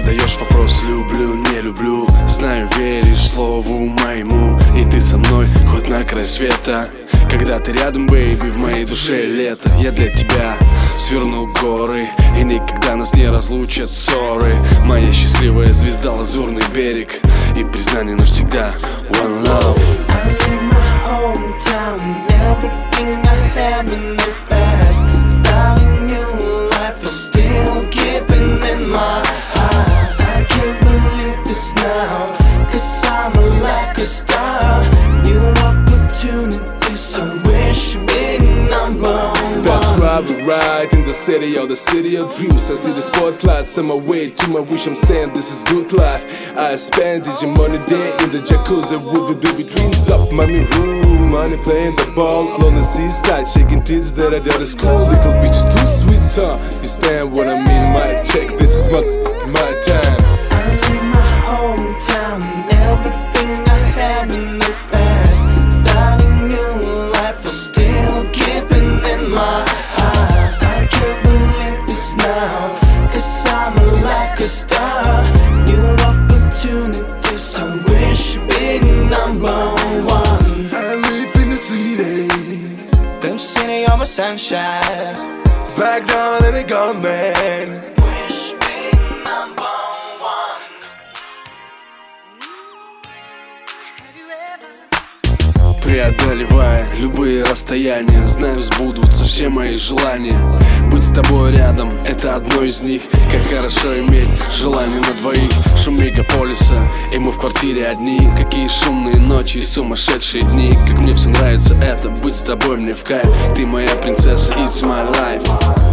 задаешь вопрос: люблю, не люблю. Знаю, веришь слову моему, и ты со мной хоть на край света. Когда ты рядом, бэйби, в моей душе лето. Я для тебя сверну горы, и никогда нас не разлучат ссоры. Моя счастливая звезда, лазурный берег, и признание навсегда. One love. I leave my hometown and everything I have in the past. Starting new life is still keeping in my heart. I can't believe this now, 'cause I'm like a star. New opportunities, I wish being number one. That's right, we ride in the city of dreams. I see the spotlights on my way to my wish. I'm saying this is good life. I spend your money day in the jacuzzi with the baby dreams up. Mommy room, money playing the ball along the seaside, shaking tits that I did at school. Little bitches too sweet, huh? You stand what I mean, mic check. This is my time. I leave my hometown and everything I had in the past. Starting new life is still keeping in my heart. I can't believe this now, 'cause I'm like a star. New opportunities, I wish being number one. I live in the city, Them city on my sunshine. back down and it gone, man. Wish being number one. Have you ever? Преодолевая любые расстояния, знаю, сбудутся все мои желания. Быть с тобой рядом — это одно из них. Как хорошо иметь желание на двоих. Шум мегаполиса, и мы в квартире одни. Какие шумные ночи и сумасшедшие дни. Как мне все нравится это, быть с тобой мне в кайф. Ты моя принцесса, it's my life.